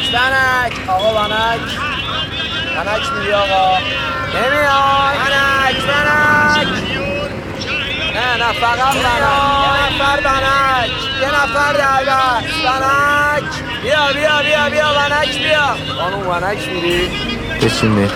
ونک آقا ونک میری آقا نمیای ونک نه فقط ونک یه نفر در بست ونک بیا ونک بیا خانوم ونک میری بچین میری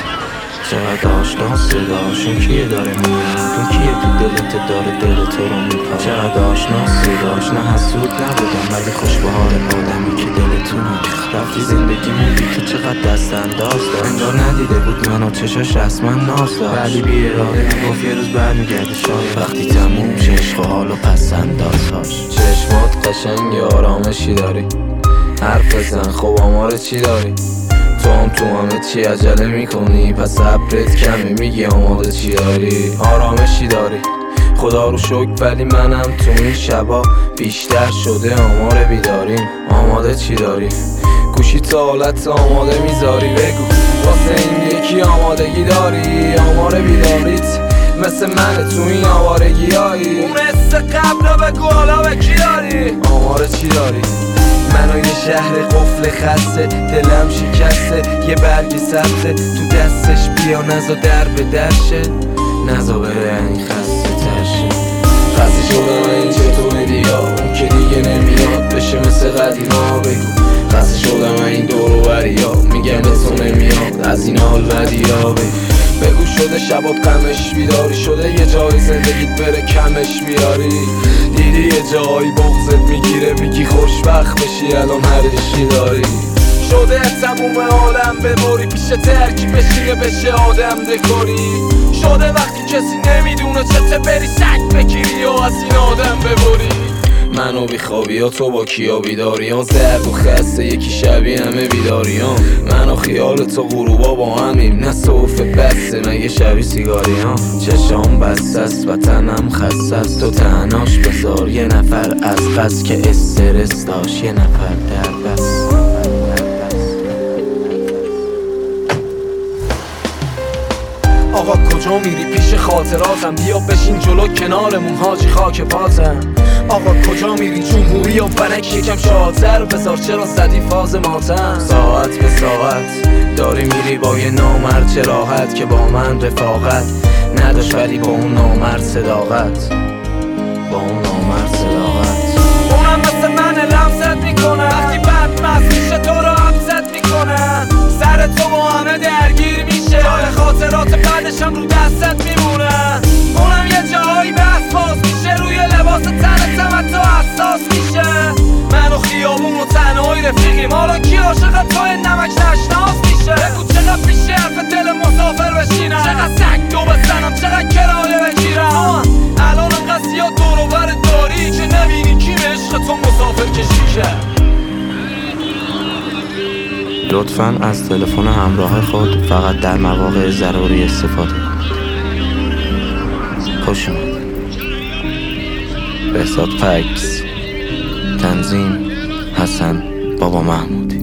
چقدر آشنا صداشون کیه داره میاد اون کیه تو دلت داره دل تو رو میپا چقدر آشنا صداش نه حسود نبودم ولی خوش به حال آدمی که دلتون رفتی زندگیمون بی تو چقدر دست انداز داشت انگار ندیده بود منو چشاش رسما ناز داشت ولی بی اراده میگفت یه روز برمیگرده شاید وقتی تموم شه عشق و حال و پس اندازهاش چشمات قشنگ آرامشی داری حرف بزن خب آمار چی داری تو همه چی عجله میکنی پس صبرت کمی میگی آماده چی داری آرامشی داری خدا رو شکر ولی منم تو این شبا بیشتر شده آمار بیداریم آماده چی داری گوشی تا حالت آماده میذاری بگو واسه این یکی آمادگی داری آمار بیداریت مثل من تو این آوارگیایی اون حس قبل رو بگو حالا به کی داری آمار چی داری منو یه شهر قفل خسته دلم شکسته یه برگ سبزه تو دستش بیا نزا در به درشه نزا بره این خسته ترشه خسته شدم این چطور بیا اون که دیگه نمیاد بشه مثل قدیما بگو خسته شدم این دور و بریا میگم به تو نمیاد از این حال بدیا بگو شده شبات غمش بیداری شده یه جای زندگیت بره کمش بیاری دیدی یه جایی بغضت میگیره میگی خوشبخت بشی الان هر عشقی داری شده تموم عالم ببری پیش ترکی بشینه بشه آدم دکاری شده وقتی کسی نمیدونه چته بری سگ بگیری و از این آدم ببری منو بیخوابی ها تو با کیا بیداریان زرد و خسته یکی شبیه همه بیداریان منو خیال تو غروبا با همیم نه صوفه بسته مگه شبیه سیگاریان چشام بسته است و تنم خسته است تو تنهاش بذار یه نفر از قصد که استرس داشت یه نفر در بس آقا کجا میری پیش خاطراتم بیا بشین جلو کنارمون حاجی خاک پاتم آقا کجا میری جمهوری و ونک یکم شادتر بذار چرا زدی فاز ماتم ساعت به ساعت داری میری با یه نامرد چه راحت که با من رفاقت نداشت ولی با اون نامرد صداقت اونم مثل من لمست میکنه وقتی بد مست میشه تو رو حبست میکنه سر تو با همه درگیر میشه جای خاطرات بعدشم رو دستت میمونه اونم یه جایی بحث باز میشه روی لباس تنتم تو حساس میشه من و خیابون و تنهایی رفیقیم حالا کی عاشق توی نمک نشناس میشه بگو چقدر پیشه حرف دل مسافر بشینم چقدر سگ دو بزنم چقدر کرایه بگیرم الان انقدر زیاد دور و بر داری که نبینی کی به عشق تو مسافر کشی کرد لطفاً از تلفن همراه خود فقط در مواقع ضروری استفاده کنید. خوش اومد. بهزاد فکس تنظیم حسن بابا محمودی.